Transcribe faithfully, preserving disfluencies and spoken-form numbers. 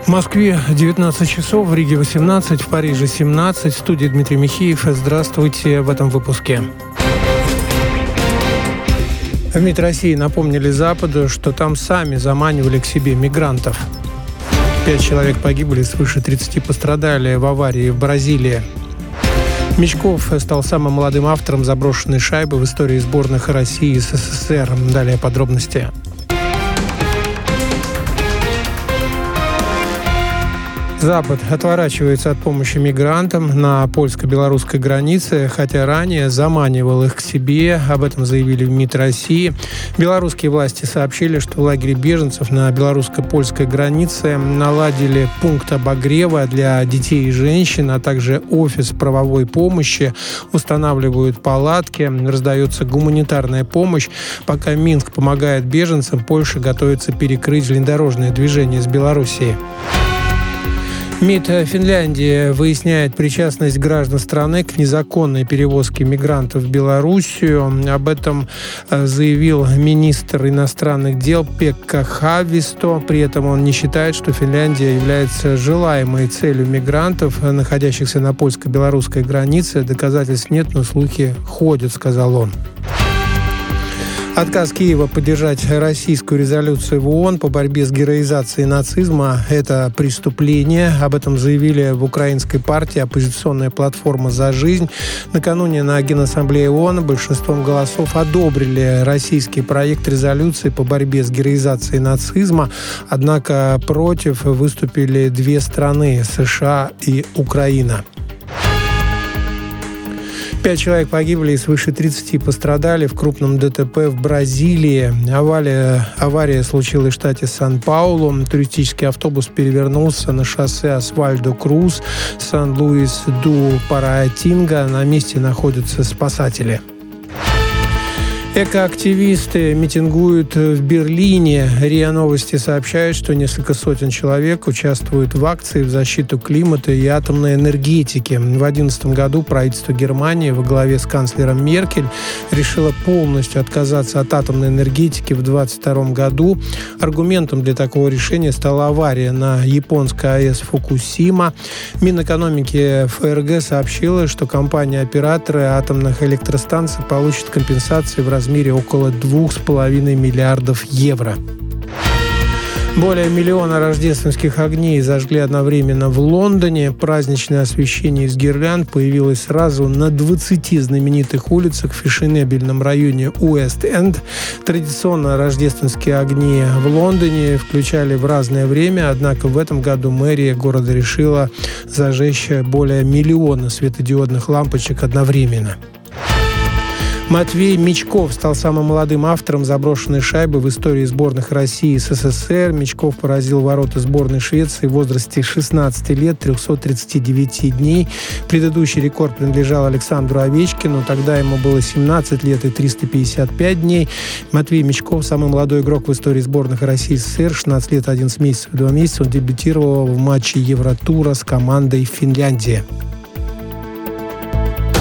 Москве девятнадцать часов, в Риге восемнадцать, в Париже семнадцать. В студии Дмитрий Михеев. Здравствуйте в этом выпуске. В МИД России напомнили Западу, что там сами заманивали к себе мигрантов. Пять человек погибли, свыше тридцати пострадали в аварии в Бразилии. Мечков стал самым молодым автором заброшенной шайбы в истории сборных России и СССР. Далее подробности. Запад отворачивается от помощи мигрантам на польско-белорусской границе, хотя ранее заманивал их к себе. Об этом заявили в МИД России. Белорусские власти сообщили, что в лагере беженцев на белорусско-польской границе наладили пункт обогрева для детей и женщин, а также офис правовой помощи, устанавливают палатки, раздается гуманитарная помощь. Пока Минск помогает беженцам, Польша готовится перекрыть железнодорожное движение с Белоруссией. МИД Финляндии выясняет причастность граждан страны к незаконной перевозке мигрантов в Белоруссию. Об этом заявил министр иностранных дел Пекка Хависто. При этом он не считает, что Финляндия является желаемой целью мигрантов, находящихся на польско-белорусской границе. Доказательств нет, но слухи ходят, сказал он. Отказ Киева поддержать российскую резолюцию в ООН по борьбе с героизацией нацизма – это преступление. Об этом заявили в украинской партии «Оппозиционная платформа за жизнь». Накануне на Генассамблее ООН большинством голосов одобрили российский проект резолюции по борьбе с героизацией нацизма. Однако против выступили две страны – США и Украина. Пять человек погибли и свыше тридцати пострадали в крупном ДТП в Бразилии. Авария, авария случилась в штате Сан-Паулу. Туристический автобус перевернулся на шоссе Асвальдо-Круз, Сан-Луис-ду-Параатинга. На месте находятся спасатели. Экоактивисты митингуют в Берлине. РИА Новости сообщают, что несколько сотен человек участвуют в акции в защиту климата и атомной энергетики. В две тысячи одиннадцатом году правительство Германии во главе с канцлером Меркель решило полностью отказаться от атомной энергетики в две тысячи двадцать втором году. Аргументом для такого решения стала авария на японской АЭС Фукусима. Минэкономики ФРГ сообщила, что компания-операторы атомных электростанций получат компенсации в размере в размере около двух с половиной миллиардов евро. Более миллиона рождественских огней зажгли одновременно в Лондоне. Праздничное освещение из гирлянд появилось сразу на двадцати знаменитых улицах в фешенебельном районе Уэст-Энд. Традиционно рождественские огни в Лондоне включали в разное время, однако в этом году мэрия города решила зажечь более миллиона светодиодных лампочек одновременно. Матвей Мечков стал самым молодым автором заброшенной шайбы в истории сборных России и СССР. Мечков поразил ворота сборной Швеции в возрасте шестнадцати лет, трёхсот тридцати девяти дней. Предыдущий рекорд принадлежал Александру Овечкину. Тогда ему было семнадцать лет и триста пятьдесят пять дней. Матвей Мечков – самый молодой игрок в истории сборных России и СССР. шестнадцать лет, одиннадцать месяцев и два месяца. Он дебютировал в матче Евротура с командой Финляндии.